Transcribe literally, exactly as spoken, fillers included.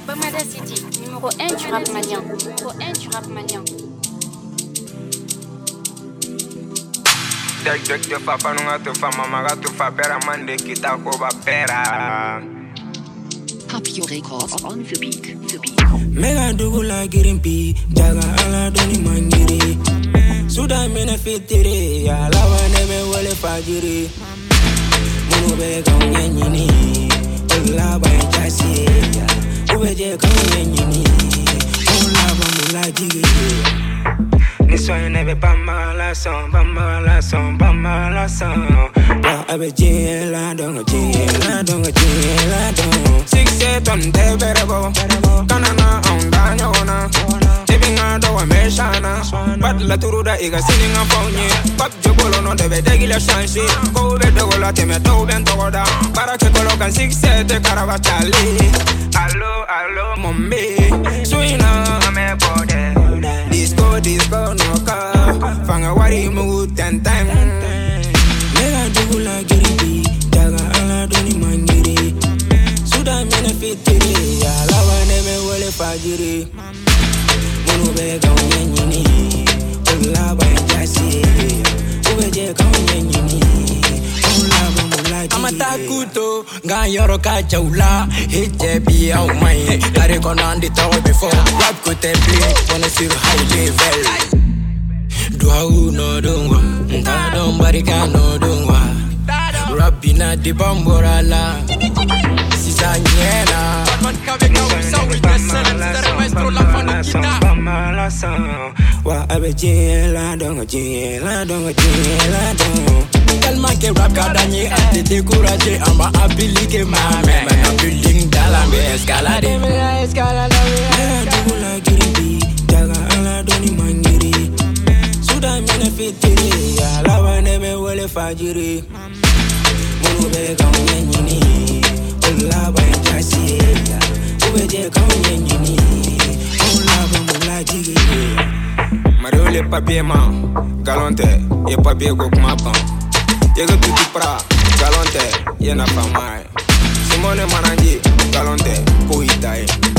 Bamada City, numéro un du rap malien. Numéro un du rap malien. Dek dek te fa panu nga te fa mama nga te fa pera mande kita ko ba pera. Papio Records on the beat, the beat. Mega dugula girimpi, jaga ala doni mangiri. Suda mena fitiri, ya lawa neme wale fajiri. Munu be kanye nyini, ola ba jasi. Ube je kanye nyini, ola ba mula jigi. Niswa nebe bama la son, bama la son, bama la son. Wa abe je la donga je la donga je la donga. Six seven on te berebo, kanana on danya ona. Tibinga do wa meshana, bat la turuda iga sininga fonye. Pap jobolo no debe degila shansi. Ko be dogola teme do ben togoda. Para que colocan six seven karabatali. Allo allo mombe, suina ame bode. Disco disco no ka, fanga wari mu ten time. Mega dugula giribi, jaga ala doni mangiri. Suda mena fitiri, ya lawa neme wale fajiri. Munu be kanye nyini, ola ba jasi. Ube je kanye nyini, ola ba mula jigi. Amata kuto, nga yoro ka jaula. Hit bi au mai, kare konandi tawo before. Rap kote play, wanna sur high level. Dua uno dungwa, nta don barika no dungwa. Rabina di bamborala, sisa nyena. Wa abe je la donga je la donga je la donga. Tellement que rap gadagné a te découragé, on m'a appliqué ma main. Maintenant building dans la main, escalade. Mega dugula giribi, jaga ala doni mangiri. Suda mena fitiri, ya lawa neme wale fajiri. Munu be kanye nyini, ola ba jasi. Ube je kanye nyini, ola ba mula jigi. Mario le papier man, galonte, ye papier go kuma pan. Ye go tuti pra, galonte, ye na pa mai. Simone Mananji, galonte, ko itae.